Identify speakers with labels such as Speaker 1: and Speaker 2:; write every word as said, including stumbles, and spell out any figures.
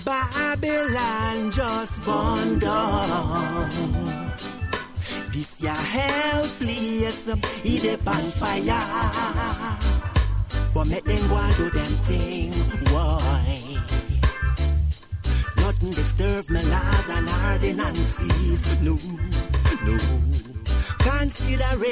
Speaker 1: Babylon just burned down. This ya hell place, it dey on fire. But make them go and do them thing, why? Nothing disturb my laws and ordinances, no, no. Consider